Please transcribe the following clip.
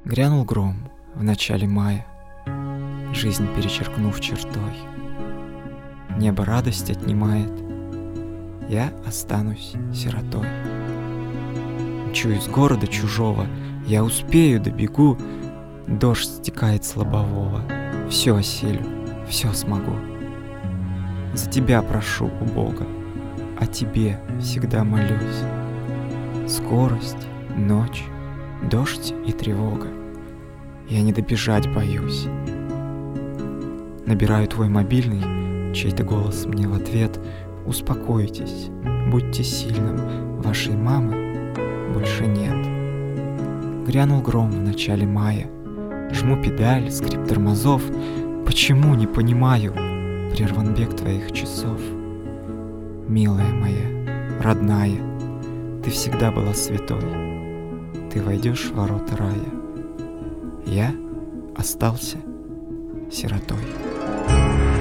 Грянул гром в начале мая, жизнь перечеркнув чертой. Небо радость отнимает, я останусь сиротой. Мчу из города чужого, я успею, добегу. Дождь стекает с лобового, все осилю, все смогу. За тебя прошу у Бога, о тебе всегда молюсь. Скорость, ночь, дождь и тревога, я не добежать боюсь. Набираю твой мобильный, чей-то голос мне в ответ: успокойтесь, будьте сильным, вашей мамы больше нет. Грянул гром в начале мая, жму педаль, скрип тормозов. Почему, не понимаю, прерван бег твоих часов. Милая моя, родная, ты всегда была святой. Ты войдешь в ворота рая, я остался сиротой.